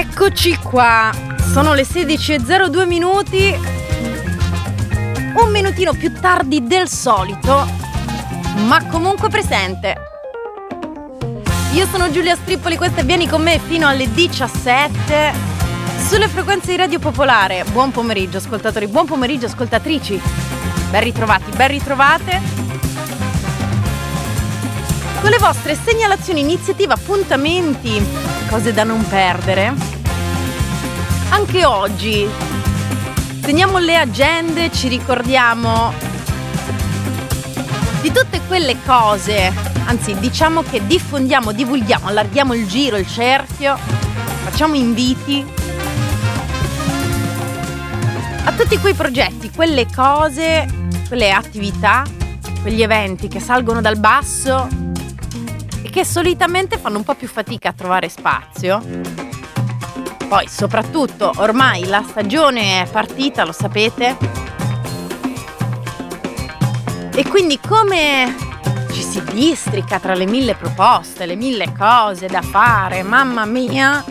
Eccoci qua, sono le 16:02 minuti, un minutino più tardi del solito, ma comunque presente. Io sono Giulia Strippoli, questa è Vieni con me fino alle 17 sulle frequenze di Radio Popolare. Buon pomeriggio ascoltatori, buon pomeriggio ascoltatrici, ben ritrovati, ben ritrovate con le vostre segnalazioni, iniziative, appuntamenti, cose da non perdere. Anche oggi segniamo le agende, ci ricordiamo di tutte quelle cose, anzi diciamo che diffondiamo, divulghiamo, allarghiamo il giro, il cerchio, facciamo inviti a tutti quei progetti, quelle cose, quelle attività, quegli eventi che salgono dal basso e che solitamente fanno un po' più fatica a trovare spazio. Poi soprattutto ormai la stagione è partita, lo sapete, e quindi come ci si districa tra le mille proposte, le mille cose da fare, mamma mia.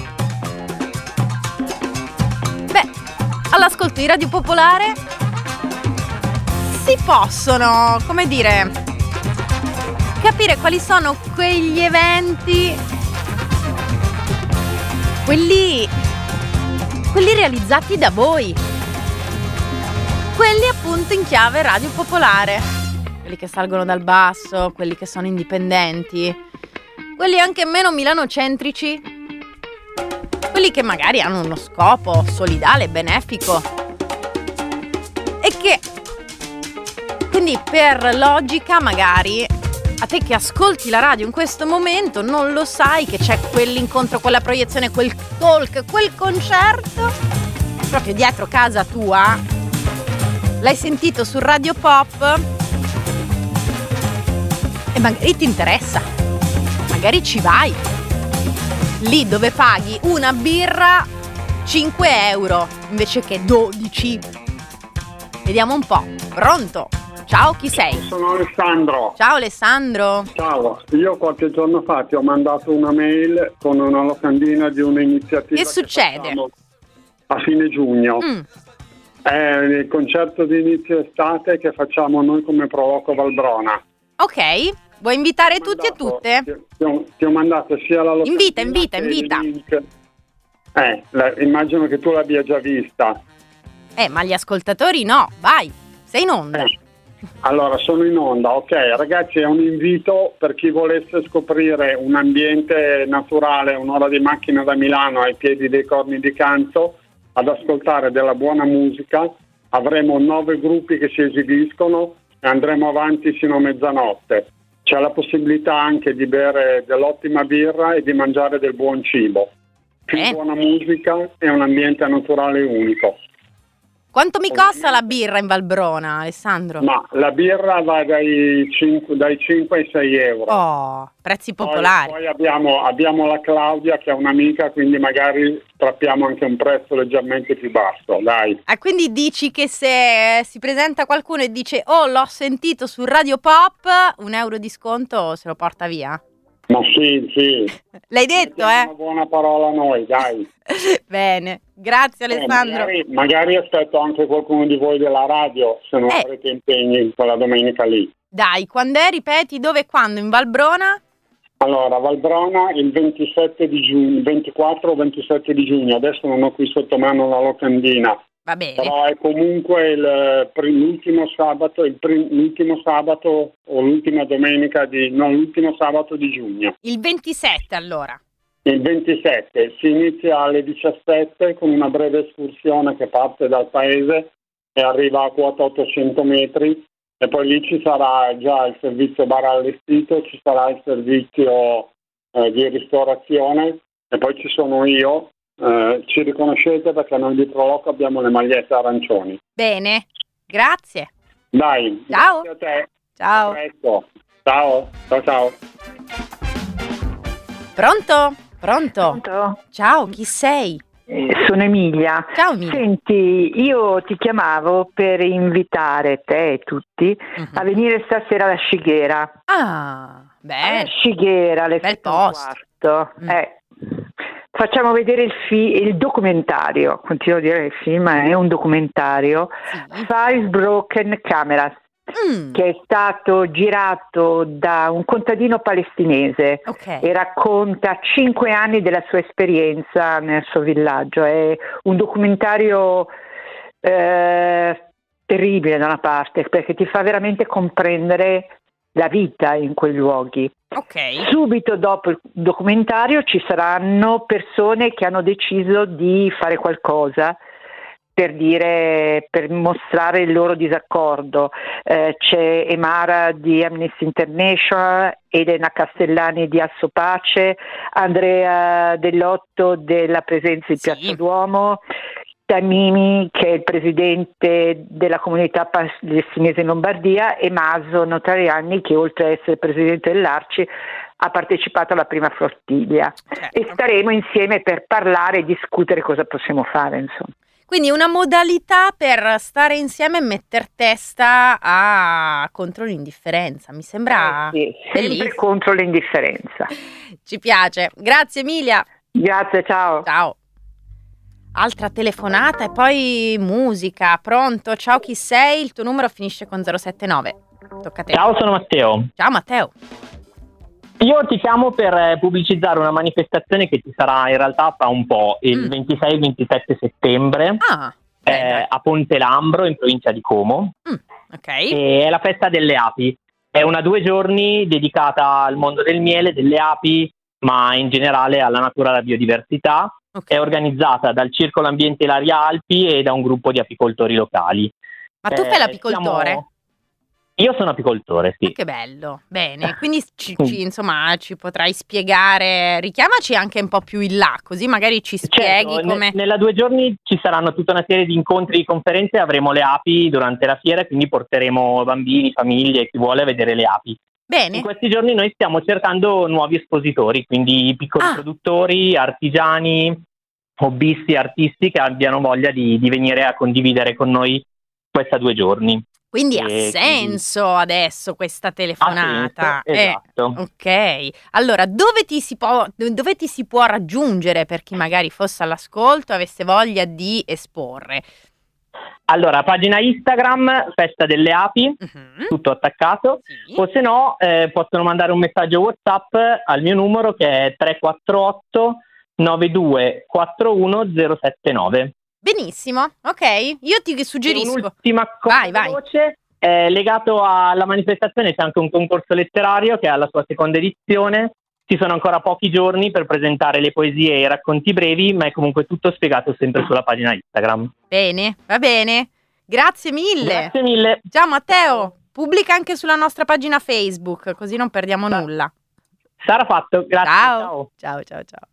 Beh, all'ascolto di Radio Popolare si possono, come dire, capire quali sono quegli eventi, quelli realizzati da voi, quelli appunto in chiave Radio Popolare, quelli che salgono dal basso, quelli che sono indipendenti, quelli anche meno milanocentrici, quelli che magari hanno uno scopo solidale, benefico e che quindi per logica magari a te che ascolti la radio in questo momento non lo sai che c'è quell'incontro, quella proiezione, quel talk, quel concerto proprio dietro casa tua, l'hai sentito su Radio Pop e magari ti interessa, magari ci vai, lì dove paghi una birra 5 euro invece che 12. Vediamo un po'. Pronto? Ciao, chi sei? Sono Alessandro. Ciao Alessandro. Ciao, io qualche giorno fa ti ho mandato una mail con una locandina di un'iniziativa. Che succede? A fine giugno. È il concerto di inizio estate che facciamo noi come Proloco Valbrona. Ok, vuoi invitare tutti e tutte? Ti ho mandato sia la locandina Invita. Immagino che tu l'abbia già vista. Ma gli ascoltatori no, vai, sei in onda. Allora, sono in onda, ok. Ragazzi, è un invito per chi volesse scoprire un ambiente naturale, un'ora di macchina da Milano ai piedi dei Corni di Canto, ad ascoltare della buona musica. Avremo 9 gruppi che si esibiscono e andremo avanti fino a mezzanotte. C'è la possibilità anche di bere dell'ottima birra e di mangiare del buon cibo. Più buona musica e un ambiente naturale unico. Quanto mi costa la birra in Valbrona, Alessandro? Ma la birra va dai 5 ai 6 euro. Oh, prezzi popolari. Poi abbiamo la Claudia che è un'amica, quindi magari strappiamo anche un prezzo leggermente più basso, dai. Quindi dici che se si presenta qualcuno e dice "Oh, l'ho sentito su Radio Pop", €1 di sconto se lo porta via? Ma sì. L'hai detto, Una buona parola a noi, dai. Bene, grazie Alessandro. Magari aspetto anche qualcuno di voi della radio, se non avrete impegni quella domenica lì. Dai, quando è? Ripeti, dove e quando? In Valbrona? Allora, Valbrona il 27 di giugno, 24 o 27 di giugno, adesso non ho qui sotto mano la locandina. Va bene. Però è comunque l'ultimo sabato o l'ultima domenica l'ultimo sabato di giugno. Il 27 allora. Il 27 si inizia alle 17 con una breve escursione che parte dal paese e arriva a quota 800 metri e poi lì ci sarà già il servizio bar allestito, ci sarà il servizio di ristorazione e poi ci sono io. Ci riconoscete perché noi di Proloco abbiamo le magliette arancioni. Bene, grazie. Dai, ciao. Grazie a te. Ciao. A presto. Ciao. Pronto? Ciao, chi sei? Sono Emilia. Ciao Emilia. Senti, io ti chiamavo per invitare te e tutti a venire stasera alla Scighera. Ah, bene. Scighera, alle bel posto. Quarto. facciamo vedere il documentario, continuo a dire il film, è un documentario, Five Broken Cameras, che è stato girato da un contadino palestinese e racconta 5 anni della sua esperienza nel suo villaggio. È un documentario terribile da una parte, perché ti fa veramente comprendere la vita in quei luoghi. Subito dopo il documentario ci saranno persone che hanno deciso di fare qualcosa per mostrare il loro disaccordo. C'è Emara di Amnesty International, Elena Castellani di Assopace, Andrea Dell'Otto della Presenza in Piazza Duomo, Tamimi, che è il presidente della comunità palestinese in Lombardia, e Maso Notarianni, che oltre a essere presidente dell'Arci ha partecipato alla prima flottiglia. E staremo insieme per parlare e discutere cosa possiamo fare, insomma. Quindi una modalità per stare insieme e metter testa contro l'indifferenza. Mi sembra sempre contro l'indifferenza. Ci piace. Grazie Emilia. Grazie, ciao. Ciao. Altra telefonata e poi musica. Pronto? Ciao, chi sei? Il tuo numero finisce con 079. Tocca a te. Ciao, sono Matteo. Ciao Matteo. Io ti chiamo per pubblicizzare una manifestazione che ci sarà in realtà fra un po', il 26 e 27 settembre a Ponte Lambro, in provincia di Como. E è la festa delle api. È una 2 giorni dedicata al mondo del miele, delle api, ma in generale alla natura e alla biodiversità. È organizzata dal Circolo Ambiente Ilaria Alpi e da un gruppo di apicoltori locali. Ma tu fai l'apicoltore? Io sono apicoltore, sì. Che bello, bene. Quindi ci potrai spiegare, richiamaci anche un po' più in là, così magari ci spieghi come... Nella 2 giorni ci saranno tutta una serie di incontri e conferenze, avremo le api durante la fiera, quindi porteremo bambini, famiglie, chi vuole a vedere le api. Bene. In questi giorni noi stiamo cercando nuovi espositori, quindi piccoli produttori, artigiani, hobbisti, artisti che abbiano voglia di venire a condividere con noi questa 2 giorni. Quindi ha senso adesso questa telefonata. Esatto. Ok. Allora, dove ti si può raggiungere per chi magari fosse all'ascolto e avesse voglia di esporre? Allora, pagina Instagram, Festa delle Api, tutto attaccato, o se no possono mandare un messaggio WhatsApp al mio numero che è 348 9241 079. Benissimo, ok, io ti suggerisco. Un'ultima cosa veloce, legato alla manifestazione c'è anche un concorso letterario che ha la sua seconda edizione. Ci sono ancora pochi giorni per presentare le poesie e i racconti brevi, ma è comunque tutto spiegato sempre sulla pagina Instagram. Bene, va bene. Grazie mille. Grazie mille. Ciao Matteo, pubblica anche sulla nostra pagina Facebook, così non perdiamo nulla. Sarà fatto, grazie. Ciao. Ciao, ciao, ciao.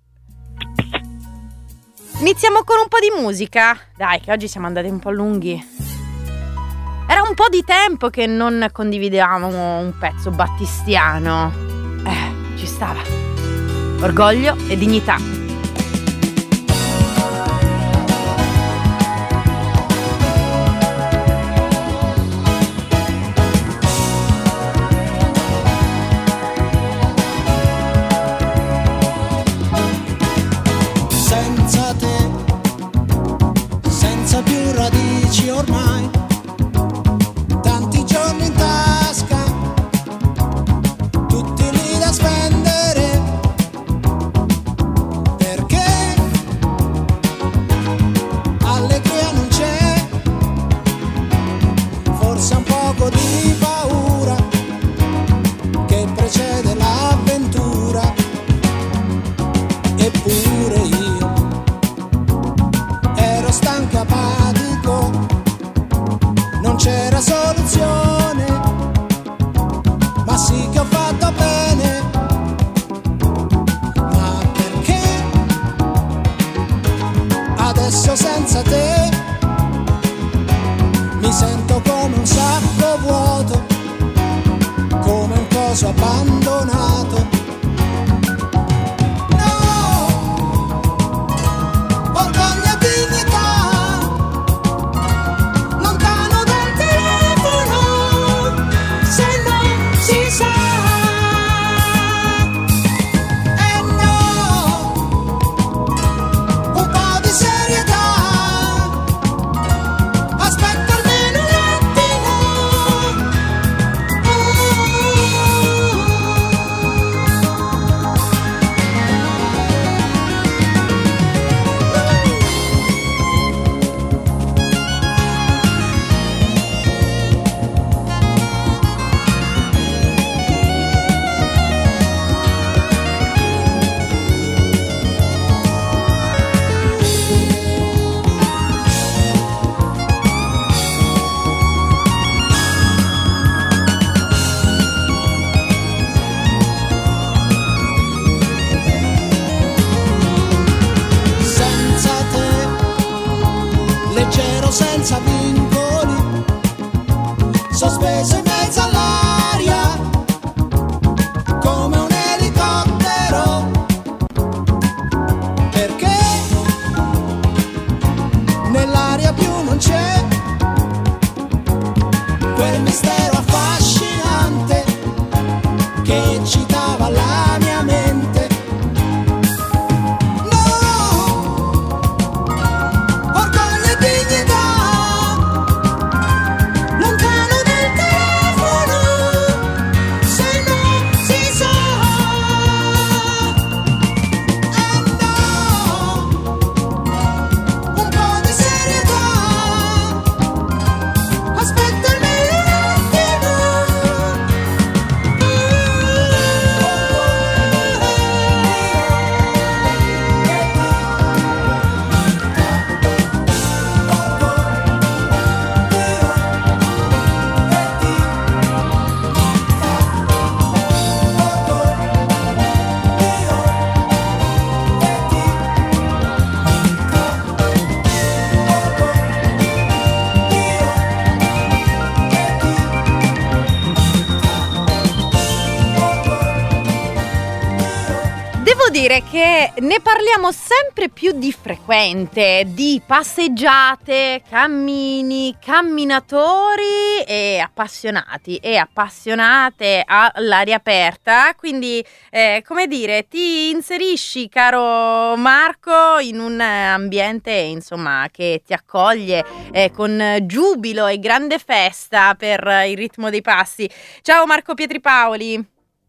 Iniziamo con un po' di musica. Dai, che oggi siamo andati un po' lunghi. Era un po' di tempo che non condividevamo un pezzo battistiano. Ci stava. Orgoglio e dignità. Senza te, senza più radici ormai, tanti giorni in tasca, tutti lì da spendere, pensiero senza vincoli, sospeso in mezzo all'aria, come un elicottero, perché nell'aria più non c'è quel mistero affascinante che eccitava la mia mente. Dire che ne parliamo sempre più di frequente, di passeggiate, cammini, camminatori e appassionati e appassionate all'aria aperta, quindi come dire, ti inserisci, caro Marco, in un ambiente insomma che ti accoglie con giubilo e grande festa per il ritmo dei passi. Ciao Marco Pietripaoli.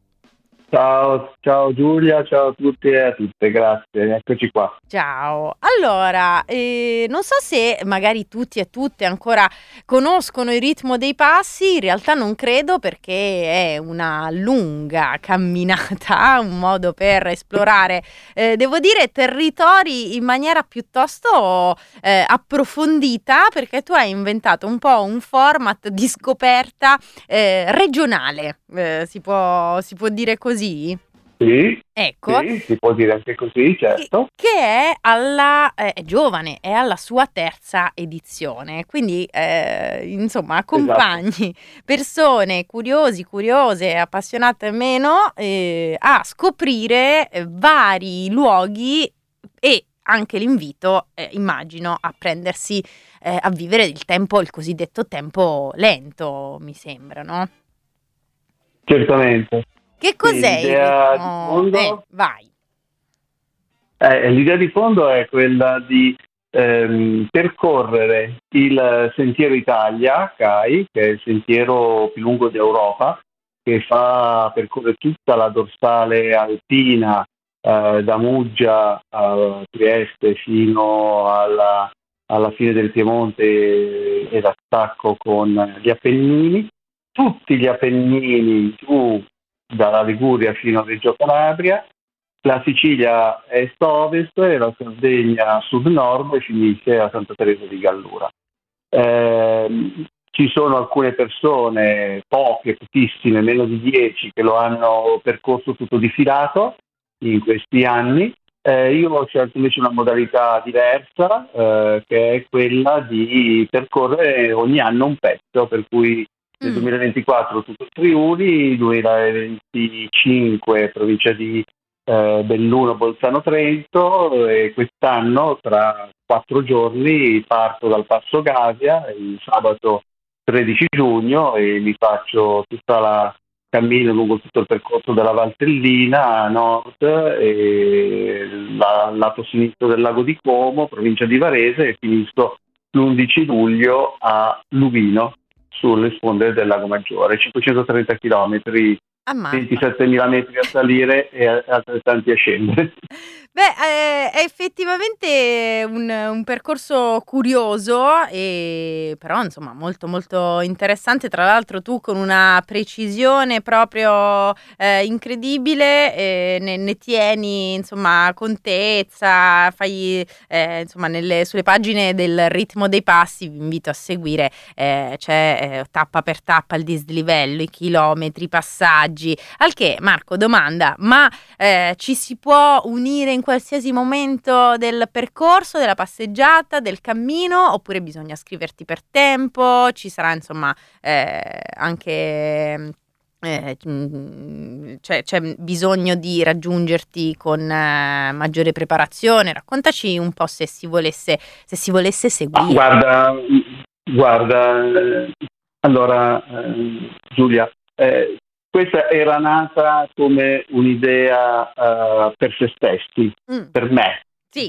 Ciao Giulia, ciao a tutti e a tutte, grazie, eccoci qua. Ciao, allora, non so se magari tutti e tutte ancora conoscono il ritmo dei passi, in realtà non credo perché è una lunga camminata, un modo per esplorare, devo dire, territori in maniera piuttosto approfondita, perché tu hai inventato un po' un format di scoperta regionale, si può dire così? Sì, ecco, sì, si può dire anche così, certo. Che è giovane, è alla sua terza edizione, quindi insomma accompagni persone curiosi, curiose, appassionate o meno a scoprire vari luoghi e anche l'invito, immagino, a prendersi, a vivere il cosiddetto tempo lento, mi sembra, no? Certamente. Che cos'è l'idea il ritmo? di fondo? Vai. L'idea di fondo è quella di percorrere il Sentiero Italia, CAI, che è il sentiero più lungo d'Europa, che percorre tutta la dorsale alpina da Muggia a Trieste fino alla fine del Piemonte e l'attacco con gli Appennini. Tutti gli Appennini giù dalla Liguria fino a Reggio Calabria, la Sicilia est-ovest e la Sardegna sud-nord e finisce a Santa Teresa di Gallura. Ci sono alcune persone, pochissime, meno di 10, che lo hanno percorso tutto di filato in questi anni. Io ho scelto invece una modalità diversa, che è quella di percorrere ogni anno un pezzo, per cui nel 2024 tutto il Friuli, 2025 provincia di Belluno, Bolzano, Trento, e quest'anno tra 4 giorni parto dal Passo Gasia il sabato 13 giugno e mi faccio cammino lungo tutto il percorso della Valtellina a nord e lato sinistro del lago di Como, provincia di Varese, e finisco l'11 luglio a Lubino, sulle sponde del Lago Maggiore, 530 chilometri, 27.000 metri a salire e altrettanti a scendere. Beh, è effettivamente un percorso curioso, però insomma molto molto interessante. Tra l'altro tu con una precisione proprio incredibile ne tieni insomma contezza, fai insomma sulle pagine del Ritmo dei Passi, vi invito a seguire, c'è tappa per tappa il dislivello, i chilometri, i passaggi. Al che Marco domanda, ma ci si può unire in qualsiasi momento del percorso, della passeggiata, del cammino, oppure bisogna scriverti per tempo? Ci sarà insomma anche c'è bisogno di raggiungerti con maggiore preparazione? Raccontaci un po' se si volesse seguire. Guarda, allora Giulia, questa era nata come un'idea per se stessi, per me, sì,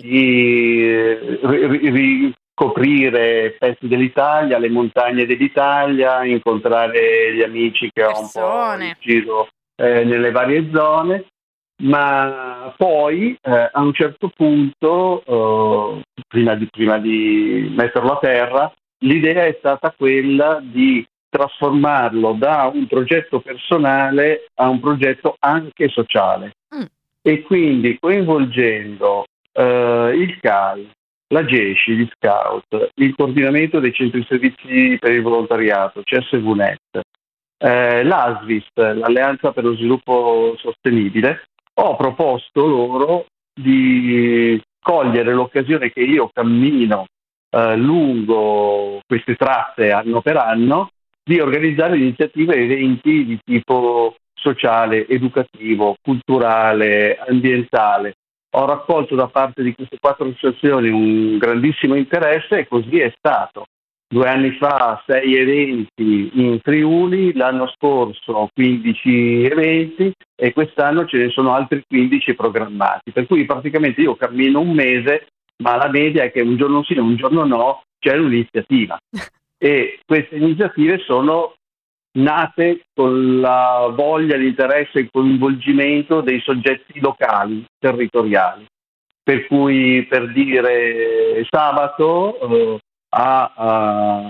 di ricoprire pezzi dell'Italia, le montagne dell'Italia, incontrare gli amici che ho un po' in giro nelle varie zone, ma poi a un certo punto, prima di metterlo a terra, l'idea è stata quella di trasformarlo da un progetto personale a un progetto anche sociale e quindi coinvolgendo il CAI, la GESCI, gli Scout, il coordinamento dei centri servizi per il volontariato, CSVNet, l'ASVIS, l'Alleanza per lo Sviluppo Sostenibile. Ho proposto loro di cogliere l'occasione che io cammino lungo queste tratte anno per anno, di organizzare iniziative e eventi di tipo sociale, educativo, culturale, ambientale. Ho raccolto da parte di queste 4 associazioni un grandissimo interesse e così è stato. 2 anni fa 6 eventi in Friuli, l'anno scorso 15 eventi e quest'anno ce ne sono altri 15 programmati. Per cui praticamente io cammino un mese, ma la media è che un giorno sì e un giorno no c'è un'iniziativa. E queste iniziative sono nate con la voglia, l'interesse e il coinvolgimento dei soggetti locali, territoriali. Per cui, per dire, sabato a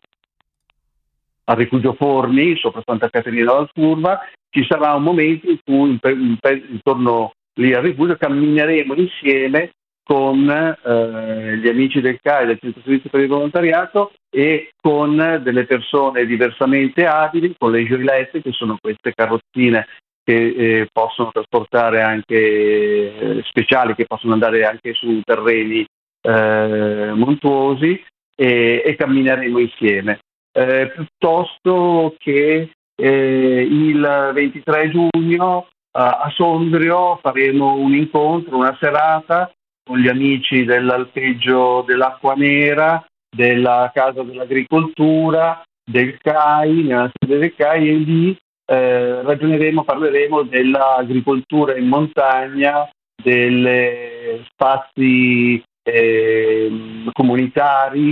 Rifugio Forni, sopra Santa Caterina d'Alfurva, ci sarà un momento in cui intorno lì al rifugio cammineremo insieme con gli amici del CAI, del Centro Servizi per il Volontariato, e con delle persone diversamente abili, con le gioilette, che sono queste carrozzine che possono trasportare anche speciali, che possono andare anche su terreni montuosi, e cammineremo insieme. Piuttosto che il 23 giugno a Sondrio faremo un incontro, una serata con gli amici dell'Alpeggio dell'Acqua Nera, della Casa dell'Agricoltura, del CAI, nella sede del CAI, e lì parleremo dell'agricoltura in montagna, degli spazi comunitari,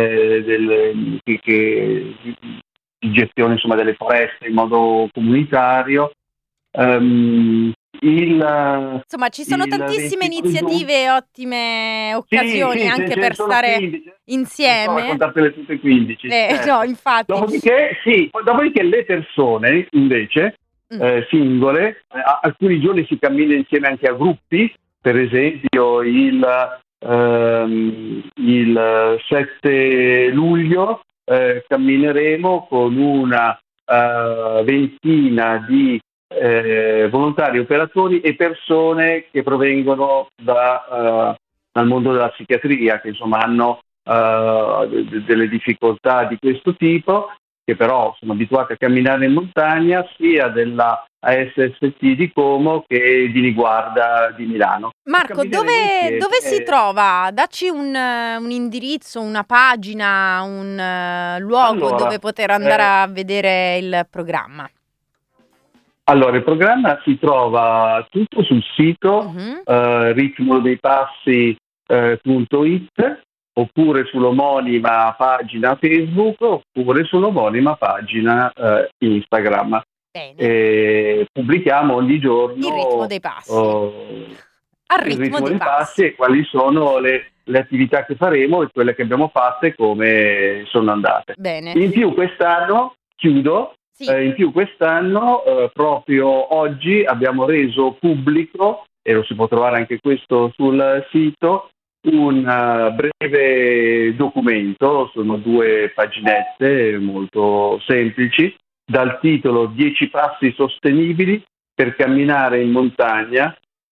di gestione insomma delle foreste in modo comunitario. Insomma, ci sono tantissime iniziative, ottime occasioni anche per stare 15, insieme. Non so raccontartele tutte 15. No, infatti. Dopodiché le persone invece singole, alcuni giorni si cammina insieme anche a gruppi, per esempio il 7 luglio cammineremo con una ventina di volontari, operatori e persone che provengono dal mondo della psichiatria, che insomma hanno delle difficoltà di questo tipo, che però sono abituati a camminare in montagna, sia della ASST di Como che di Niguarda di Milano. Marco, dove si trova? Dacci un indirizzo, una pagina, un luogo dove poter andare a vedere il programma. Allora, il programma si trova tutto sul sito ritmodeipassi.it, oppure sull'omonima pagina Facebook, oppure sull'omonima pagina Instagram. Bene. Pubblichiamo ogni giorno il ritmo dei passi. Al ritmo dei passi e quali sono le attività che faremo e quelle che abbiamo fatte e come sono andate. Bene. In più quest'anno, chiudo, proprio oggi abbiamo reso pubblico, e lo si può trovare anche questo sul sito, un breve documento, sono 2 paginette molto semplici, dal titolo 10 passi sostenibili per camminare in montagna,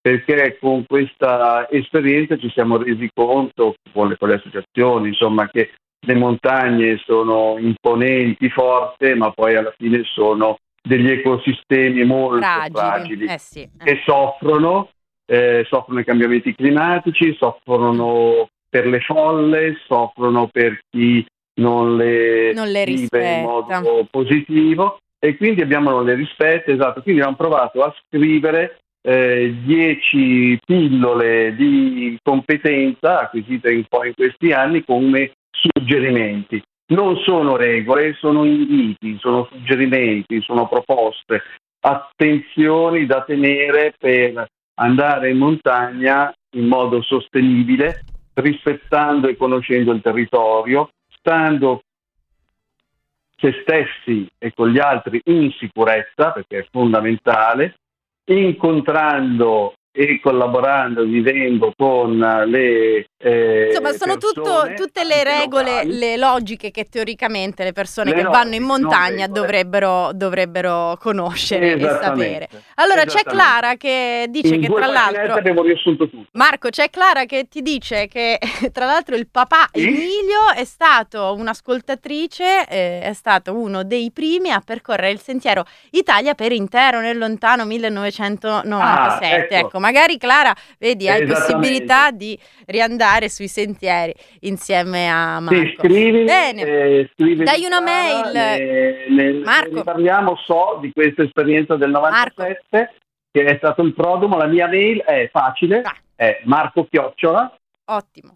perché con questa esperienza ci siamo resi conto con le associazioni, insomma, che le montagne sono imponenti, forti, ma poi alla fine sono degli ecosistemi molto fragili che soffrono i cambiamenti climatici, soffrono per le folle, soffrono per chi non le vive in modo positivo, e quindi non le rispetta, esatto. Quindi abbiamo provato a scrivere 10 pillole di competenza acquisite un po' in questi anni come suggerimenti. Non sono regole, sono inviti, sono suggerimenti, sono proposte, attenzioni da tenere per andare in montagna in modo sostenibile, rispettando e conoscendo il territorio, stando se stessi e con gli altri in sicurezza, perché è fondamentale, incontrando e collaborando, vivendo con le insomma sono tutte le regole, le logiche che teoricamente le persone che vanno in montagna dovrebbero conoscere e sapere. Allora c'è Clara che dice che tra l'altro Marco, c'è Clara che ti dice che tra l'altro il papà Emilio è stato un'ascoltatrice, è stato uno dei primi a percorrere il sentiero Italia per intero nel lontano 1997. Ecco, magari Clara, vedi, hai possibilità di riandare sui sentieri insieme a Marco. Sì, scrivi, dai una mail. Marco, ne parliamo, di questa esperienza del 97 che è stato il prodromo. La mia mail è facile, è Marco Chiocciola, ottimo,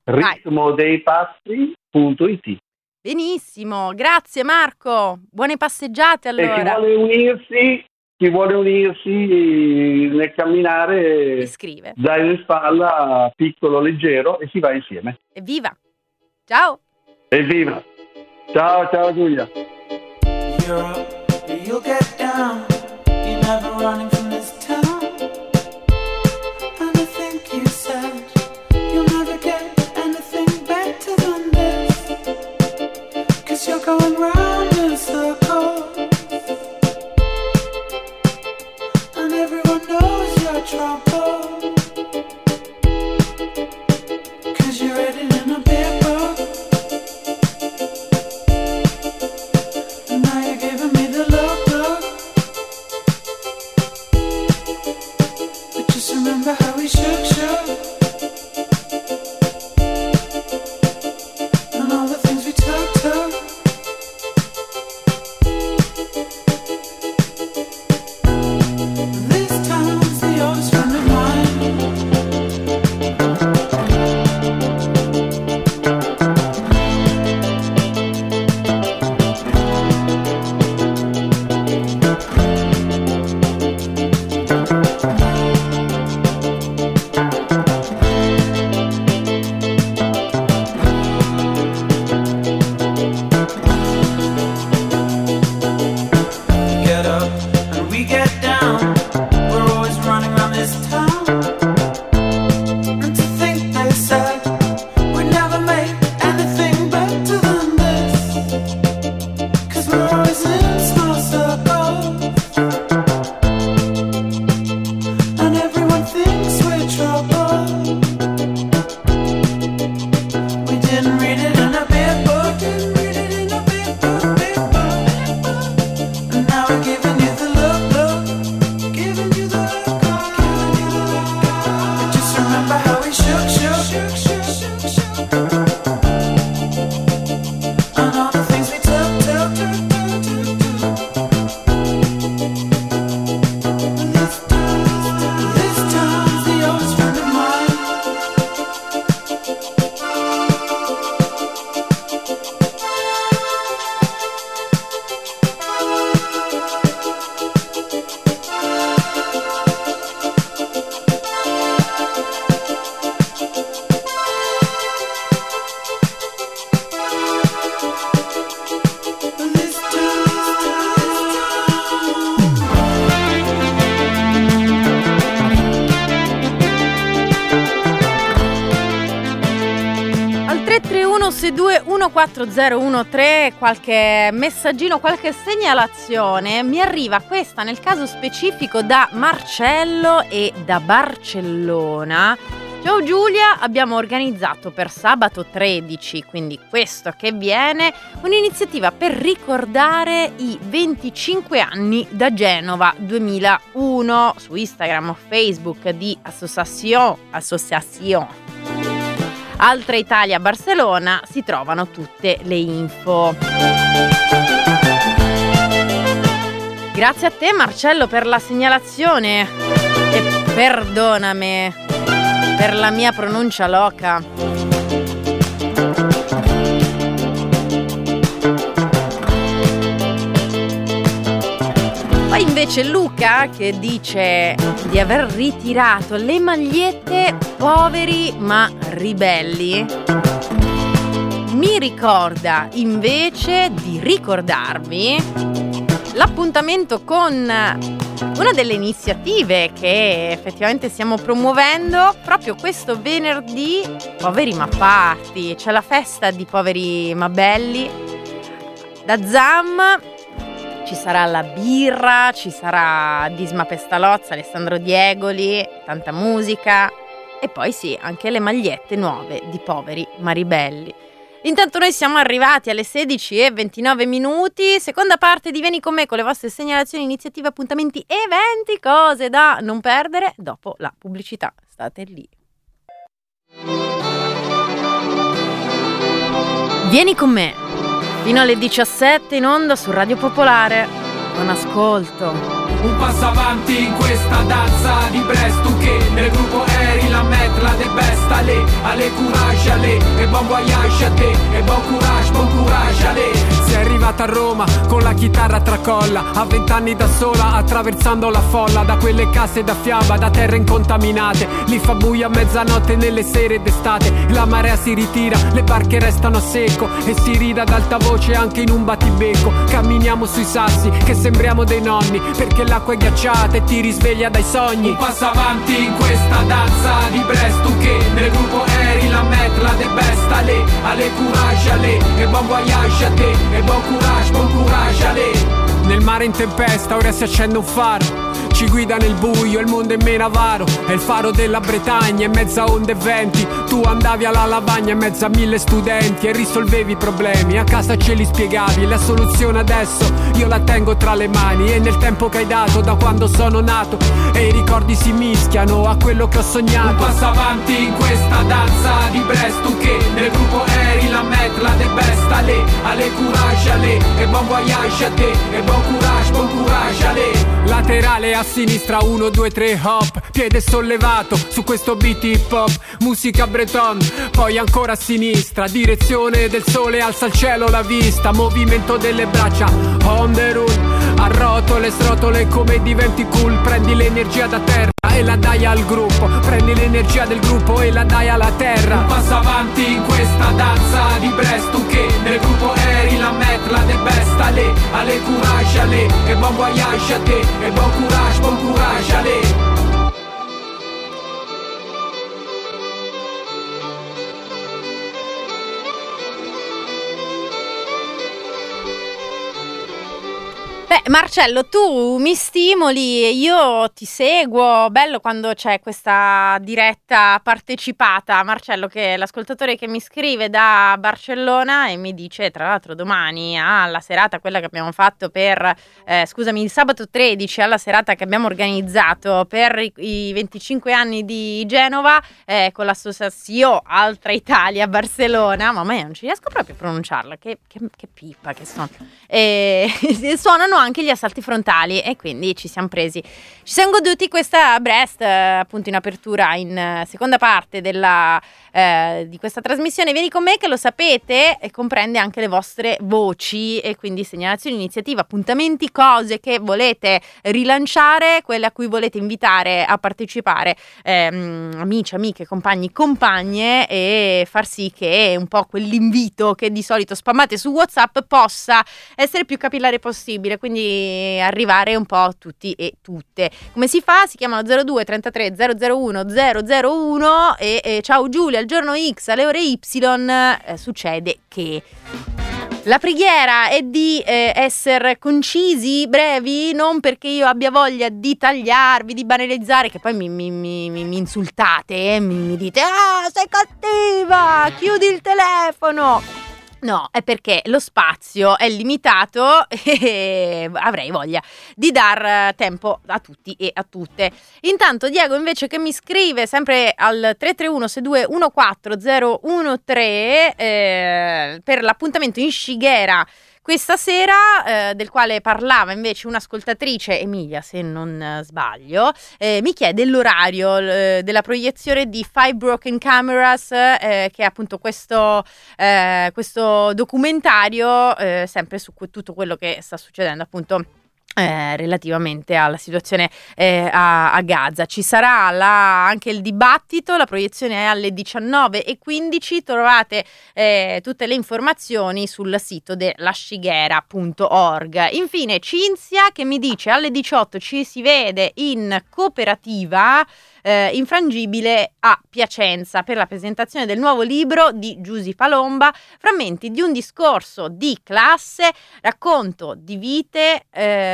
ritmodeipassi.it. Benissimo, grazie Marco, buone passeggiate allora. E chi vuole unirsi nel camminare, scrive. Dai in spalla, piccolo, leggero, e si va insieme. Evviva! Ciao! Evviva! Ciao Giulia! You'll get down. You're never running from this town. And I think you said you'll never get anything better than this. 'Cause you're going round in circles. Everyone knows your trouble, 'cause you're written in a big book. And now you're giving me the look. But just remember how we shook. And all the things we took. 332 14013, qualche messaggino, qualche segnalazione. Mi arriva questa nel caso specifico da Marcello e da Barcellona. Ciao Giulia, abbiamo organizzato per sabato 13, quindi questo che viene, un'iniziativa per ricordare i 25 anni da Genova 2001 su Instagram o Facebook di Associazione Altra Italia Barcellona si trovano tutte le info. Grazie a te Marcello per la segnalazione e perdonami per la mia pronuncia loca. Poi invece Luca che dice di aver ritirato le magliette poveri ma ribelli, mi ricorda invece di ricordarvi l'appuntamento con una delle iniziative che effettivamente stiamo promuovendo proprio questo venerdì, Poveri ma Party. C'è la festa di Poveri ma Belli da Zam, ci sarà la birra, ci sarà Disma Pestalozza, Alessandro Diegoli, tanta musica e poi sì, anche le magliette nuove di Poveri ma Ribelli. Intanto noi siamo arrivati alle 16:29, seconda parte di Vieni con me con le vostre segnalazioni, iniziative, appuntamenti, eventi, cose da non perdere dopo la pubblicità. State lì. Vieni con me fino alle 17 in onda su Radio Popolare. Buon ascolto. Un passo avanti in questa danza di Brest, tu che nel gruppo eri la metla de best, alle courage, alle e bon voyage a te, e bon courage, alle. Sei arrivata a Roma con la chitarra a tracolla, a 20 anni da sola, attraversando la folla, da quelle case da fiaba, da terre incontaminate, lì fa buio a mezzanotte nelle sere d'estate, la marea si ritira, le barche restano a secco, e si ride ad alta voce anche in un battibecco, camminiamo sui sassi che sembriamo dei nonni, perché l'acqua è ghiacciata e ti risveglia dai sogni. Un passo avanti in questa danza di Brest, tu che nel gruppo eri la metla de best, alle courage, alle e bon voyage a te, e bon courage, alle. Nel mare in tempesta ora si accende un faro, ci guida nel buio, il mondo è meno avaro, è il faro della Bretagna in mezzo a onde e venti, tu andavi alla lavagna in mezzo a 1000 studenti e risolvevi i problemi, a casa ce li spiegavi, la soluzione adesso io la tengo tra le mani, e nel tempo che hai dato da quando sono nato, e i ricordi si mischiano a quello che ho sognato. Un passo avanti in questa danza di Brest, tu che nel gruppo eri la metla de best, alle courage, alle e bon voyage a te, e bon courage, alle. Laterale a sinistra 1, 2, 3 hop, piede sollevato su questo beat hip hop, musica breton, poi ancora a sinistra, direzione del sole, alza al cielo la vista, movimento delle braccia on the road, a rotole, srotole come diventi cool, prendi l'energia da terra e la dai al gruppo, prendi l'energia del gruppo e la dai alla terra. Un passo avanti in questa danza di Brest, tu che nel gruppo eri la metla de best, alle courage, alle e bon voyage a te, e bon courage, alle. Marcello, tu mi stimoli e io ti seguo, bello quando c'è questa diretta partecipata. Marcello, che è l'ascoltatore che mi scrive da Barcellona e mi dice, tra l'altro domani alla serata, quella che abbiamo fatto per, il sabato 13, alla serata che abbiamo organizzato per i 25 anni di Genova, con l'associazione Altra Italia Barcellona, mamma mia non ci riesco proprio a pronunciarla, che pippa che sono, suonano anche gli assalti frontali e quindi ci siamo goduti questa Brest, appunto in apertura, in seconda parte di questa trasmissione. Vieni con me, che lo sapete, e comprende anche le vostre voci e quindi segnalazioni, iniziative, appuntamenti, cose che volete rilanciare, quelle a cui volete invitare a partecipare, amici, amiche, compagni, compagne, e far sì che un po' quell'invito che di solito spammate su WhatsApp possa essere più capillare possibile. Quindi farci arrivare un po' tutti e tutte. Come si fa? Si chiamano 02 33 001 001 e ciao Giulia, al giorno X alle ore Y succede che la preghiera è di essere concisi, brevi, non perché io abbia voglia di tagliarvi, di banalizzare, che poi mi insultate, mi dite sei cattiva, chiudi il telefono. No, è perché lo spazio è limitato e avrei voglia di dar tempo a tutti e a tutte. Intanto Diego invece che mi scrive sempre al 331 62 14013 per l'appuntamento in Shigeru questa sera, del quale parlava invece un'ascoltatrice, Emilia se non sbaglio, mi chiede l'orario della proiezione di Five Broken Cameras, che è appunto questo documentario sempre su tutto quello che sta succedendo appunto relativamente alla situazione a Gaza. Ci sarà anche il dibattito, la proiezione è alle 19:15, trovate tutte le informazioni sul sito dellashigera.org. Infine Cinzia che mi dice alle 18 ci si vede in cooperativa infrangibile a Piacenza per la presentazione del nuovo libro di Giusy Palomba, Frammenti di un discorso di classe, racconti di vite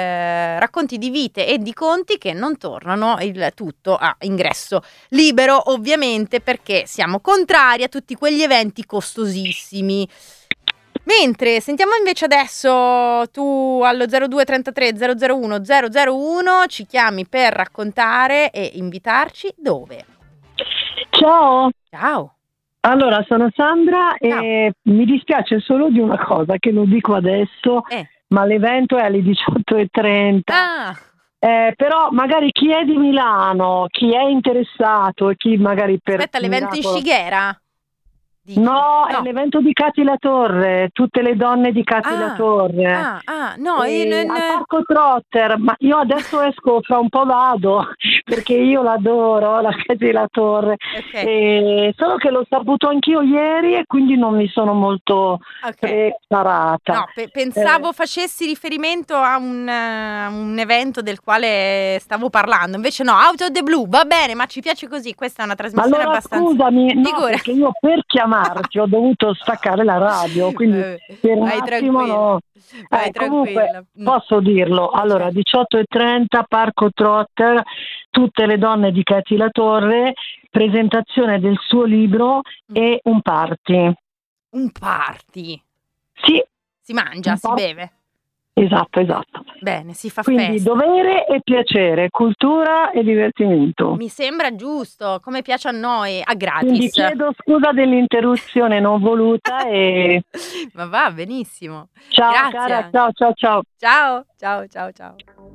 e di conti che non tornano, il tutto a ingresso libero ovviamente perché siamo contrari a tutti quegli eventi costosissimi. Mentre sentiamo invece adesso tu allo 02 33 001 001 ci chiami per raccontare e invitarci dove? Ciao! Ciao! Allora, sono Sandra e mi dispiace solo di una cosa che lo dico adesso, ma l'evento è alle 18:30. Però magari chi è di Milano, chi è interessato e chi magari per... Aspetta, l'evento in Shigeru? No, è l'evento di Cati La Torre, tutte le donne di Cati La Torre. Al Parco Trotter, ma io adesso esco, fra un po' vado, perché io l'adoro, la Cati La Torre. Okay. Solo che l'ho saputo anch'io ieri e quindi non mi sono molto preparata. No, pensavo facessi riferimento a un evento del quale stavo parlando, invece no, Out of the Blue, va bene, ma ci piace così, questa è una trasmissione allora, abbastanza... Scusami, no, perché io per chiamarti ho dovuto staccare la radio, quindi per un attimo no. Comunque posso dirlo, allora 18:30 Parco Trotter, tutte le donne di Cati La Torre, presentazione del suo libro e un party. Un party? Sì. Si mangia, si beve? Esatto. Bene, si fa quindi festa. Dovere e piacere, cultura e divertimento. Mi sembra giusto, come piace a noi, a gratis. Quindi chiedo scusa dell'interruzione non voluta e... Ma va benissimo. Ciao Grazie. Cara, ciao. Ciao.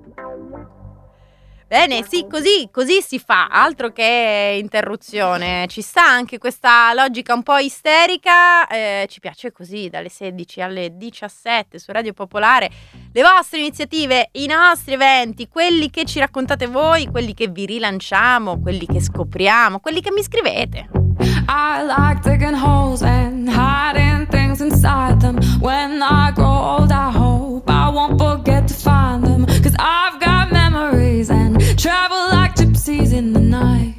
Bene, sì, così si fa, altro che interruzione. Ci sta anche questa logica un po' isterica, ci piace così, dalle 16 alle 17 su Radio Popolare. Le vostre iniziative, i nostri eventi, quelli che ci raccontate voi, quelli che vi rilanciamo, quelli che scopriamo, quelli che mi scrivete. I like digging holes and hiding things inside them. When I grow old, I hope I won't forget to find them. 'Cause I've got memories and travel like gypsies in the night.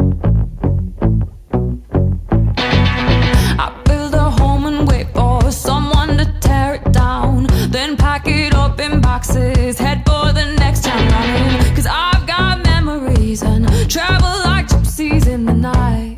I build a home and wait for someone to tear it down. Then pack it up in boxes, head for the next town running. 'Cause I've got memories and travel like gypsies in the night.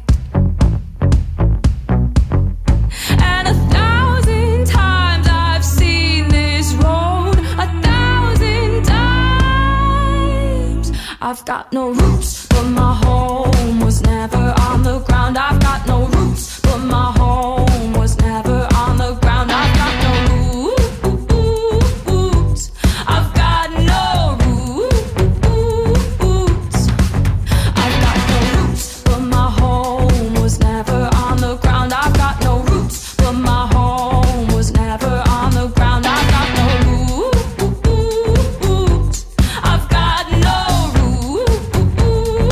And 1,000 times I've seen this road, 1,000 times. I've got no roots, but my home was never on the ground. I've got no roots, but my home was never on the ground. I've got no roots. I've got no roots. I've got no roots, but my home was never on the ground. I've got no roots, but my home was never on the ground. I've got no roots. I've got no roots.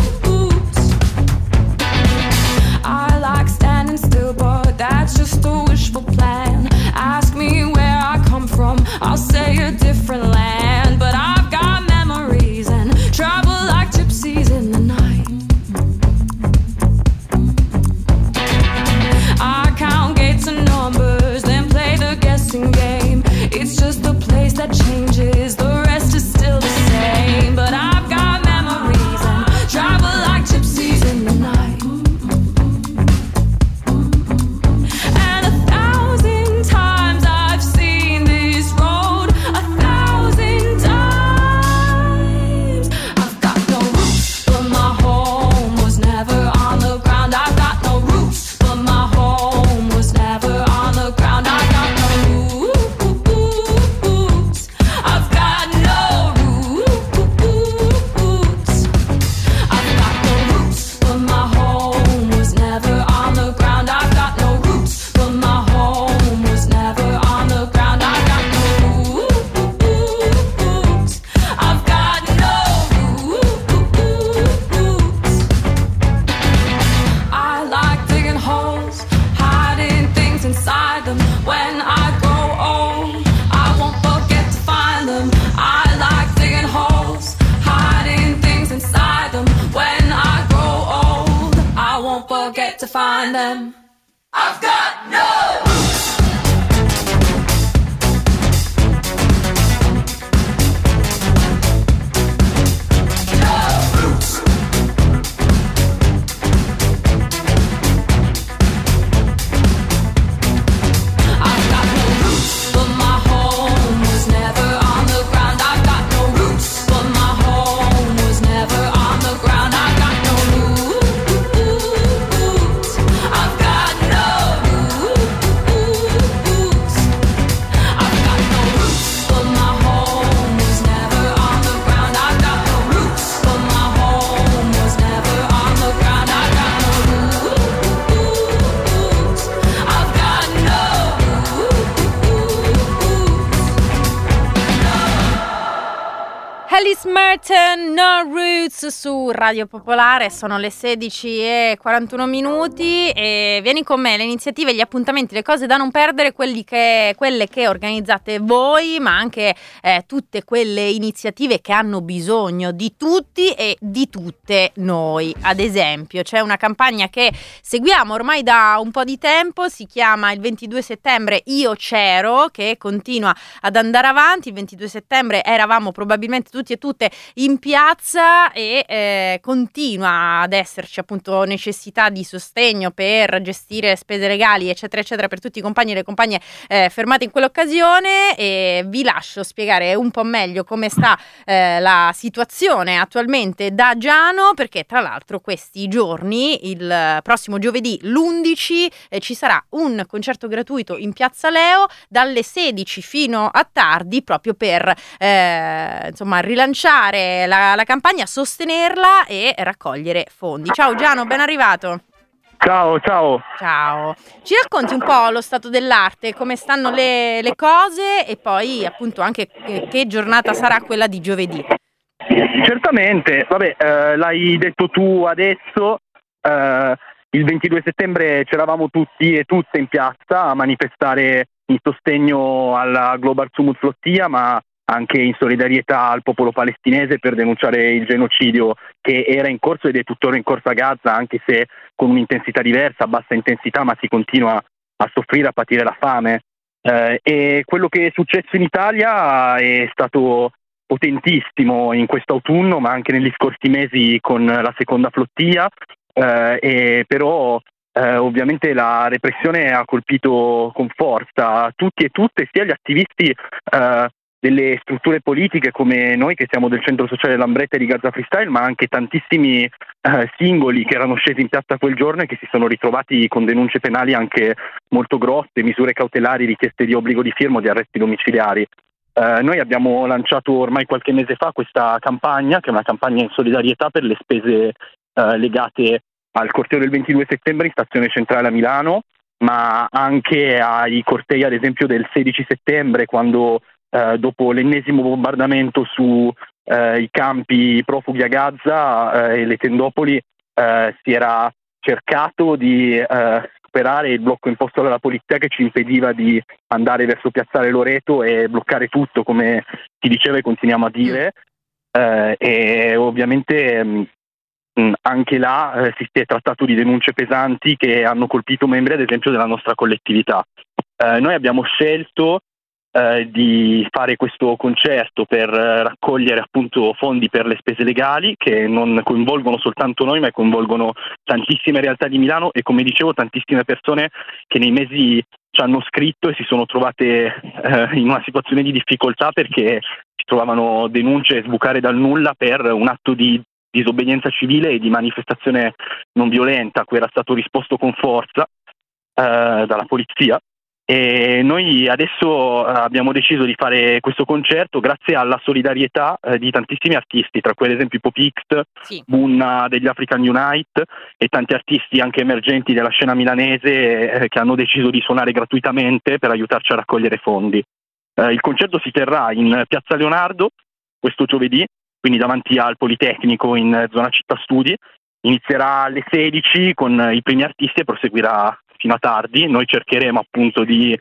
get to find them. I've got no roots. Alice Merton, No Roots su Radio Popolare. Sono le 16:41 e vieni con me, le iniziative, gli appuntamenti, le cose da non perdere, quelle che organizzate voi, ma anche tutte quelle iniziative che hanno bisogno di tutti e di tutte noi. Ad esempio c'è una campagna che seguiamo ormai da un po' di tempo, si chiama il 22 settembre Io c'ero, che continua ad andare avanti. Il 22 settembre eravamo probabilmente tutti e tutte in piazza e continua ad esserci appunto necessità di sostegno per gestire spese legali eccetera eccetera per tutti i compagni e le compagne fermati in quell'occasione, e vi lascio spiegare un po' meglio come sta la situazione attualmente da Giano, perché tra l'altro questi giorni, il prossimo giovedì l'11 ci sarà un concerto gratuito in Piazza Leo dalle 16 fino a tardi, proprio per insomma rilanciare la campagna, sostenerla e raccogliere fondi. Ciao Giano, ben arrivato. Ciao. Ciao. Ci racconti un po' lo stato dell'arte, come stanno le cose e poi appunto anche che giornata sarà quella di giovedì? Certamente, l'hai detto tu adesso, il 22 settembre c'eravamo tutti e tutte in piazza a manifestare in sostegno alla Global Summit Flottia, ma anche in solidarietà al popolo palestinese per denunciare il genocidio che era in corso ed è tuttora in corso a Gaza, anche se con un'intensità diversa, a bassa intensità, ma si continua a soffrire, a patire la fame. E quello che è successo in Italia è stato potentissimo in quest'autunno, ma anche negli scorsi mesi con la seconda flottia, e però ovviamente la repressione ha colpito con forza tutti e tutte, sia gli attivisti delle strutture politiche come noi che siamo del Centro Sociale Lambretta e di Gaza Freestyle, ma anche tantissimi singoli che erano scesi in piazza quel giorno e che si sono ritrovati con denunce penali anche molto grosse, misure cautelari, richieste di obbligo di firma o di arresti domiciliari. Noi abbiamo lanciato ormai qualche mese fa questa campagna, che è una campagna in solidarietà per le spese legate al corteo del 22 settembre in stazione centrale a Milano, ma anche ai cortei ad esempio del 16 settembre, quando dopo l'ennesimo bombardamento su i campi profughi a Gaza e le tendopoli si era cercato di superare il blocco imposto dalla polizia che ci impediva di andare verso Piazzale Loreto e bloccare tutto, come si diceva e continuiamo a dire, e ovviamente anche là si è trattato di denunce pesanti che hanno colpito membri ad esempio della nostra collettività. Noi abbiamo scelto di fare questo concerto per raccogliere appunto fondi per le spese legali, che non coinvolgono soltanto noi ma coinvolgono tantissime realtà di Milano e, come dicevo, tantissime persone che nei mesi ci hanno scritto e si sono trovate in una situazione di difficoltà perché si trovavano denunce sbucare dal nulla per un atto di disobbedienza civile e di manifestazione non violenta a cui era stato risposto con forza dalla polizia. E noi adesso abbiamo deciso di fare questo concerto grazie alla solidarietà di tantissimi artisti, tra cui ad esempio Popix, Bunna degli African Unite e tanti artisti anche emergenti della scena milanese che hanno deciso di suonare gratuitamente per aiutarci a raccogliere fondi. Il concerto si terrà in Piazza Leonardo questo giovedì, quindi davanti al Politecnico in zona Città Studi. Inizierà alle 16 con i primi artisti e proseguirà fino a tardi. Noi cercheremo appunto di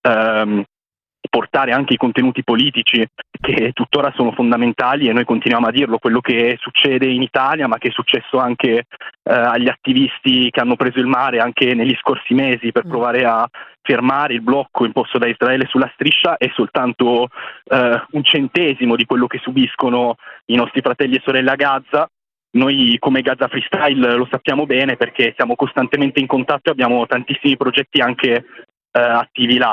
portare anche i contenuti politici che tuttora sono fondamentali, e noi continuiamo a dirlo, quello che succede in Italia ma che è successo anche agli attivisti che hanno preso il mare anche negli scorsi mesi per provare a fermare il blocco imposto da Israele sulla striscia è soltanto un centesimo di quello che subiscono i nostri fratelli e sorelle a Gaza. Noi come Gaza Freestyle lo sappiamo bene perché siamo costantemente in contatto e abbiamo tantissimi progetti anche attivi là.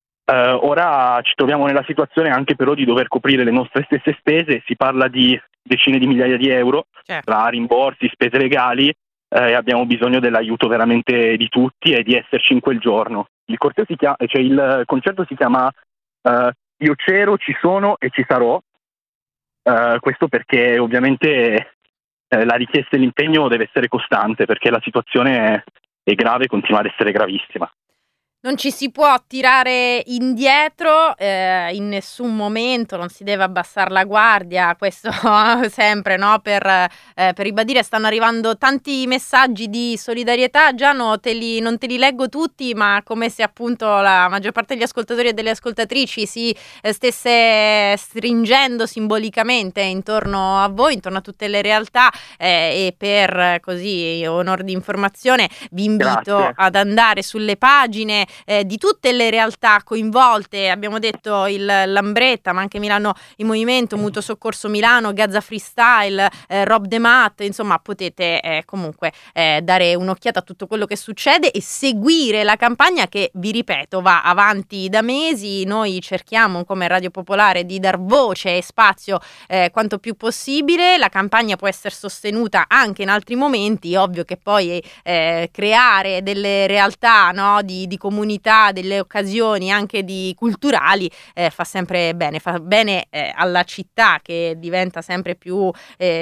Ora ci troviamo nella situazione anche però di dover coprire le nostre stesse spese, si parla di decine di migliaia di euro, tra rimborsi, spese legali, e abbiamo bisogno dell'aiuto veramente di tutti e di esserci in quel giorno. Il concerto si chiama Io c'ero, ci sono e ci sarò, questo perché ovviamente la richiesta e l'impegno deve essere costante perché la situazione è grave e continua ad essere gravissima. Non ci si può tirare indietro in nessun momento, non si deve abbassare la guardia, questo sempre, no? Per ribadire, stanno arrivando tanti messaggi di solidarietà, già non te li leggo tutti, ma come se appunto la maggior parte degli ascoltatori e delle ascoltatrici si stesse stringendo simbolicamente intorno a voi, intorno a tutte le realtà, e per così onor di informazione vi invito ad andare sulle pagine di tutte le realtà coinvolte. Abbiamo detto il Lambretta, ma anche Milano in Movimento, Mutuo Soccorso Milano, Gaza Freestyle, Rob The Mat, insomma potete comunque dare un'occhiata a tutto quello che succede e seguire la campagna che, vi ripeto, va avanti da mesi. Noi cerchiamo come Radio Popolare di dar voce e spazio quanto più possibile. La campagna può essere sostenuta anche in altri momenti, ovvio che poi creare delle realtà, no, di comunità, delle occasioni anche culturali fa sempre bene, alla città che diventa sempre più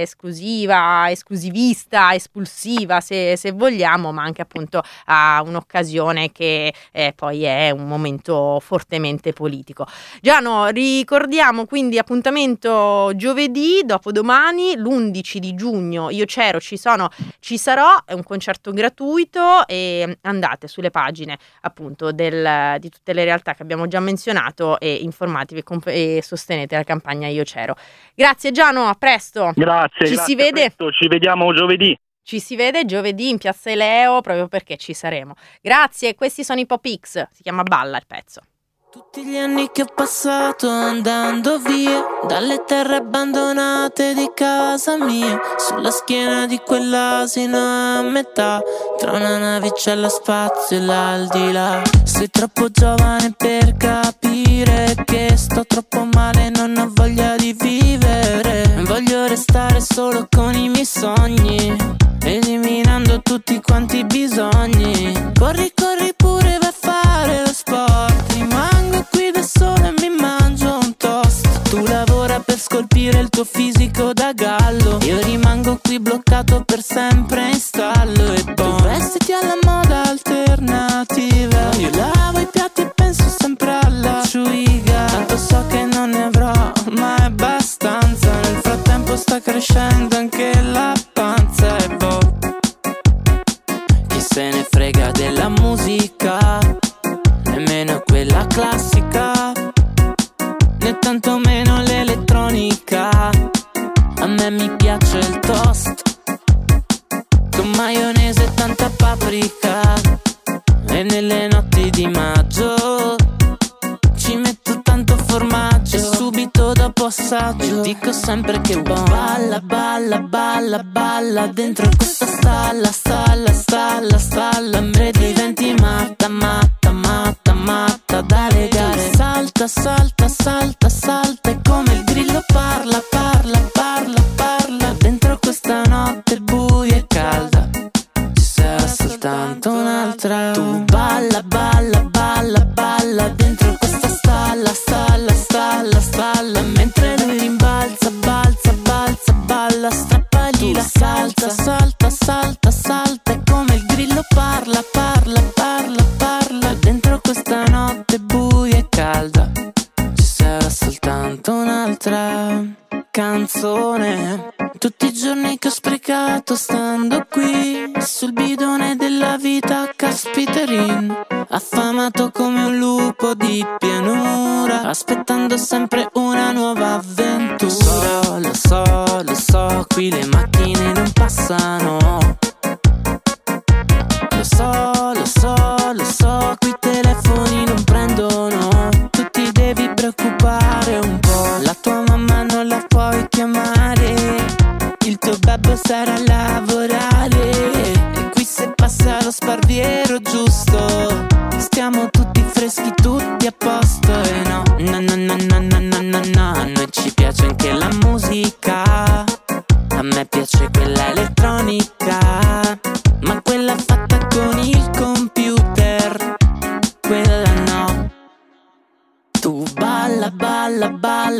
esclusivista, espulsiva se vogliamo, ma anche appunto a un'occasione che poi è un momento fortemente politico. Giano, ricordiamo quindi appuntamento giovedì, dopodomani, l'11 di giugno, Io c'ero, ci sono, ci sarò, è un concerto gratuito e andate sulle pagine appunto di tutte le realtà che abbiamo già menzionato e informatevi e sostenete la campagna Io c'ero. Grazie Giano, a presto. Grazie. Si vede. Presto, ci vediamo giovedì. Ci si vede giovedì in Piazza Eleo proprio perché ci saremo. Grazie, questi sono i Pop X, si chiama Balla il pezzo. Tutti gli anni che ho passato andando via dalle terre abbandonate di casa mia, sulla schiena di quell'asino a metà, tra una navicella spazio e l'aldilà. Sei troppo giovane per capire che sto troppo male, non ho voglia di vivere. Voglio restare solo con i miei sogni, eliminando tutti quanti bisogni. Corri, corri pure, vai a fare lo sport. Rimango qui da solo e mi mangio un toast. Tu lavora per scolpire il tuo fisico da gallo, io rimango qui bloccato per sempre in stallo. E poi tu vestiti alla moda alternativa, io lavo i piatti e penso sempre alla ciuiga. Tanto so che non ne avrò mai abbastanza, nel frattempo sta crescendo anche la panza. E boh, chi se ne frega della musica, nemmeno quella classica, né tanto meno l'elettronica. A me mi piace il toast con maionese e tanta paprika, e nelle notti di maggio ci metto tanto formaggio, e subito dopo assaggio dico sempre che balla, balla, balla, balla dentro questa stalla, stalla, stalla, stalla. E diventi matta, matta, matta, matta da legare. Salta, salta, salta, salta, e come il grillo parla, parla, parla, parla. Dentro questa notte buia e calda ci sarà soltanto un'altra. Tu balla, balla, balla, balla dentro questa stalla, stalla, stalla, stalla. Mentre lui rimbalza, balza, balza, balla, strappagli la salsa. Salta, salta, salta, e come il grillo parla, parla, parla, parla. Dentro questa notte buia e calda ci sarà soltanto un'altra canzone. Tutti i giorni che ho sprecato stando qui sul bidone della vita caspiterin, affamato come un lupo di pianura, aspettando sempre una nuova avventura. Lo so, qui le macchine non passano,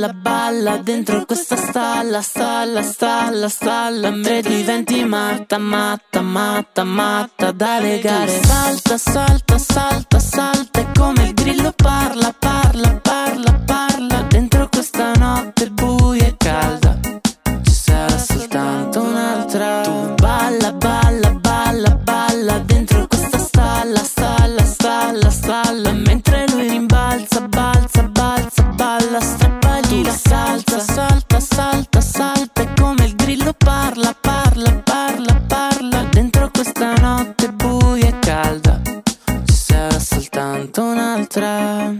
balla, balla dentro questa stalla, stalla, stalla, stalla. Me diventi matta, matta, matta, matta da legare. Salta, salta, salta, salta, e come il grillo parla, parla, parla, parla. Dentro questa notte buia e calda ci sarà soltanto un'altra. Tu balla, balla, balla, balla dentro questa stalla, stalla, stalla, stalla. Mentre lui rimbalza, balza, balza, balla, strappa lì la salsa. Salta, salta, salta, e come il grillo parla, parla, parla, parla. Dentro questa notte buia e calda ci sarà soltanto un'altra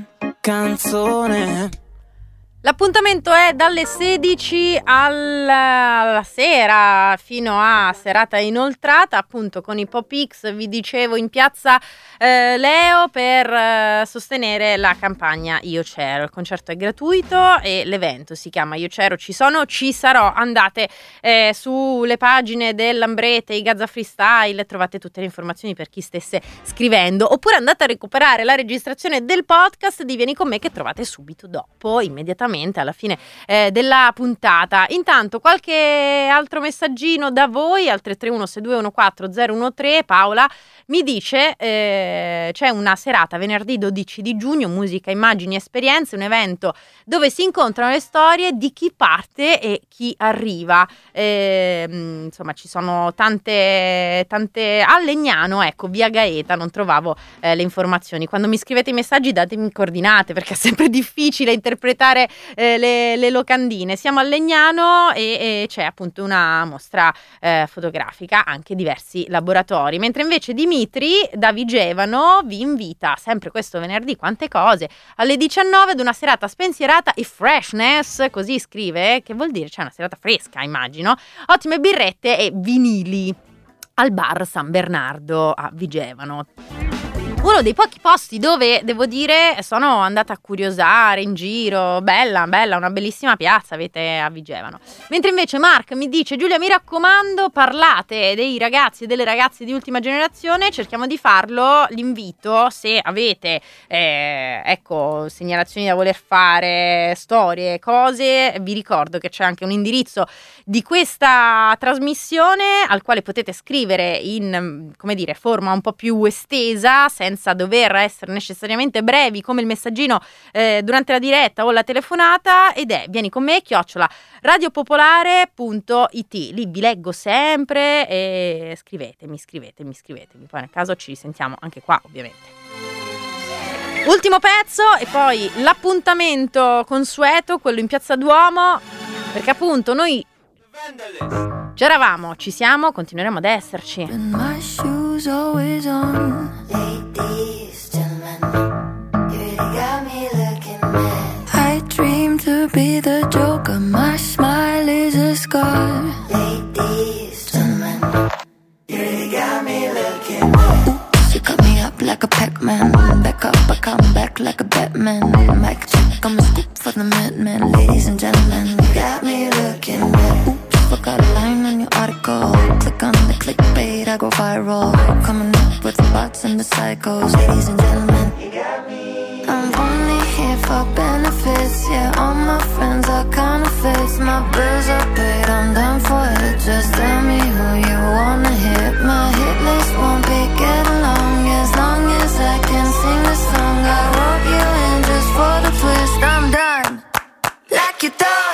canzone. L'appuntamento è dalle 16 alla sera fino a serata inoltrata, appunto con i Pop X, vi dicevo, in piazza Leo per sostenere la campagna Io C'ero. Il concerto è gratuito e l'evento si chiama Io C'ero, ci sono, ci sarò. Andate sulle pagine dell'Ambrete, i Gazza Freestyle, trovate tutte le informazioni per chi stesse scrivendo, oppure andate a recuperare la registrazione del podcast di Vieni con me, che trovate subito dopo, immediatamente alla fine della puntata. Intanto qualche altro messaggino da voi al 331-6214-013. Paola mi dice c'è una serata venerdì 12 di giugno, musica, immagini, esperienze, un evento dove si incontrano le storie di chi parte e chi arriva. Insomma, ci sono tante a Legnano, ecco, via Gaeta, non trovavo le informazioni. Quando mi scrivete i messaggi datemi coordinate, perché è sempre difficile interpretare le locandine. Siamo a Legnano e c'è appunto una mostra fotografica, anche diversi laboratori, mentre invece Dimitri da Vigevano vi invita sempre questo venerdì, quante cose, alle 19 ad una serata spensierata e freshness, così scrive, che vuol dire c'è una serata fresca, immagino, ottime birrette e vinili al bar San Bernardo a Vigevano. Uno dei pochi posti dove, devo dire, sono andata a curiosare in giro. Bella, una bellissima piazza avete a Vigevano. Mentre invece Mark mi dice: Giulia, mi raccomando, parlate dei ragazzi e delle ragazze di ultima generazione, cerchiamo di farlo. L'invito, se avete ecco, segnalazioni da voler fare, storie, cose, vi ricordo che c'è anche un indirizzo di questa trasmissione al quale potete scrivere in, come dire, forma un po' più estesa, senza dover essere necessariamente brevi come il messaggino durante la diretta o la telefonata, ed è vieni con me @radiopopolare.it. Lì vi leggo sempre e scrivetemi, poi nel caso ci risentiamo anche qua, ovviamente. Ultimo pezzo e poi l'appuntamento consueto, quello in Piazza Duomo, perché appunto noi c'eravamo, ci siamo, continueremo ad esserci. Ladies, gentlemen, you really got me looking mad. I dream to be the Joker, my smile is a scar. Ladies, gentlemen, you really got me looking mad. Ooh, she cut me up like a Pac-Man. Back up, I come back like a Batman. Mic check, I'm a scoop for the madman. Ladies and gentlemen, you got me looking mad. Ooh, forgot a line on your article. Click on the clickbait, I go viral. Coming up with the bots and the psychos. Ladies and gentlemen, you got me. I'm only here for benefits. Yeah, all my friends are counterfeits. My bills are paid, I'm done for it. Just tell me who you wanna hit. My hit list won't be getting long. As long as I can sing the song I wrote you in just for the twist. I'm done, like you thought.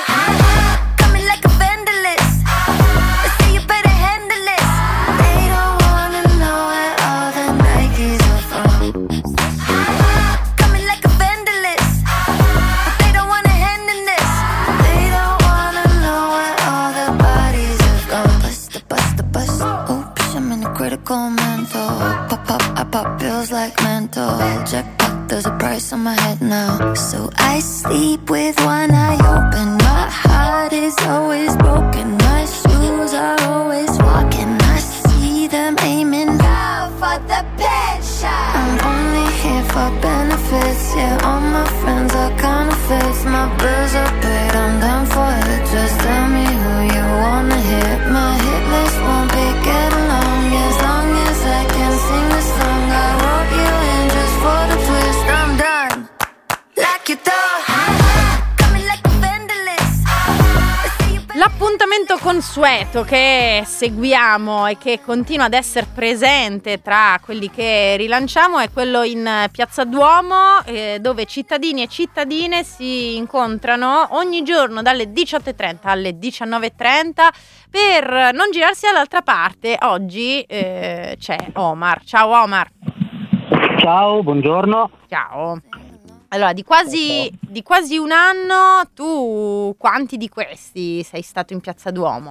I pop bills like mental. Jackpot, there's a price on my head now. So I sleep with one eye open. My heart is always broken. My shoes are always walking. I see them aiming down for the pen shot. I'm only here for benefits. Yeah, all my friends are counterfeits. My bills are paid, I'm done for it. Just tell me who you wanna hit. My hit list won't be getting long. As long as I can sing the song I wrote you in just for the twist. I'm done, like you thought. Coming like a vendor. consueto che seguiamo e che continua ad essere presente tra quelli che rilanciamo è quello in Piazza Duomo, dove cittadini e cittadine si incontrano ogni giorno dalle 18.30 alle 19.30 per non girarsi dall'altra parte. Oggi c'è Omar. Ciao Omar. Ciao, buongiorno. Ciao. Allora, di quasi un anno, tu quanti di questi sei stato in Piazza Duomo?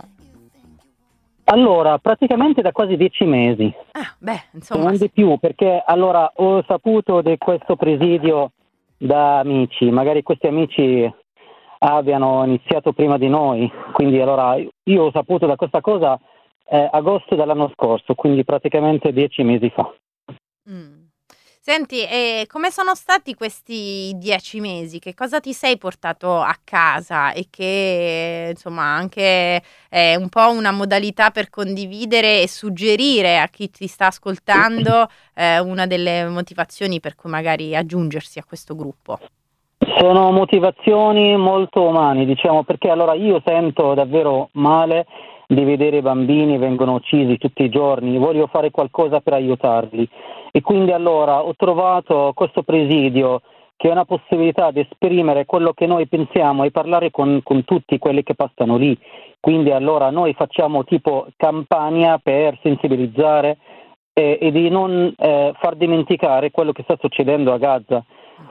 Allora, praticamente da quasi 10 mesi. Insomma. Non di più, perché allora ho saputo di questo presidio da amici, magari questi amici abbiano iniziato prima di noi, quindi allora io ho saputo da questa cosa agosto dell'anno scorso, quindi praticamente 10 mesi fa. Senti, come sono stati questi 10 mesi? Che cosa ti sei portato a casa e che insomma anche è un po' una modalità per condividere e suggerire a chi ti sta ascoltando una delle motivazioni per cui magari aggiungersi a questo gruppo? Sono motivazioni molto umane, diciamo, perché allora io sento davvero male di vedere i bambini vengono uccisi tutti i giorni, voglio fare qualcosa per aiutarli e quindi allora ho trovato questo presidio che è una possibilità di esprimere quello che noi pensiamo e parlare con tutti quelli che passano lì, quindi allora noi facciamo tipo campagna per sensibilizzare e di non far dimenticare quello che sta succedendo a Gaza.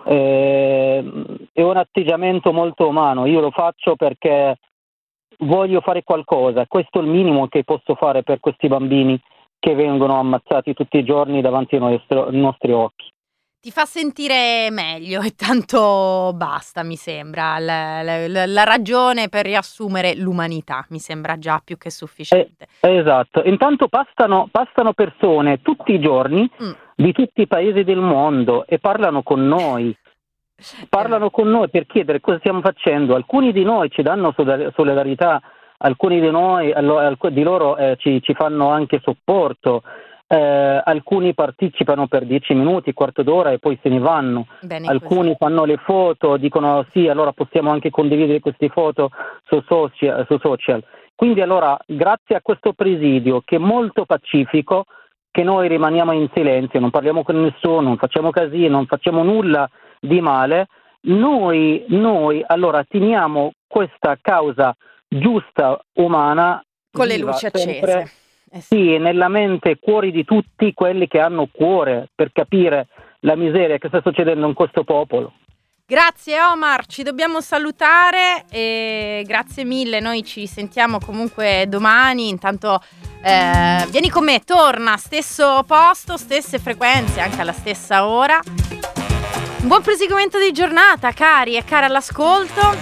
È un atteggiamento molto umano, io lo faccio perché voglio fare qualcosa, questo è il minimo che posso fare per questi bambini che vengono ammazzati tutti i giorni davanti ai nostri occhi. Ti fa sentire meglio e tanto basta, mi sembra, la ragione per riassumere l'umanità mi sembra già più che sufficiente. Esatto, intanto passano persone tutti i giorni di tutti i paesi del mondo e parlano con noi. Parlano con noi per chiedere cosa stiamo facendo. Alcuni di noi ci danno solidarietà, alcuni di noi di loro ci fanno anche supporto, alcuni partecipano per 10 minuti, quarto d'ora e poi se ne vanno. Alcuni fanno le foto, dicono sì, allora possiamo anche condividere queste foto su social. Quindi allora grazie a questo presidio che è molto pacifico, che noi rimaniamo in silenzio, non parliamo con nessuno, non facciamo casino, non facciamo nulla di male, noi allora teniamo questa causa giusta, umana, con le luci accese. Sì, nella mente e cuori di tutti quelli che hanno cuore per capire la miseria che sta succedendo in questo popolo. Grazie Omar, ci dobbiamo salutare e grazie mille, noi ci sentiamo comunque domani, intanto vieni con me, torna, stesso posto, stesse frequenze, anche alla stessa ora. Un buon proseguimento di giornata, cari e care all'ascolto.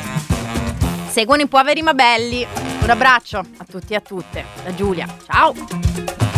Seguono i poveri ma belli. Un abbraccio a tutti e a tutte da Giulia. Ciao.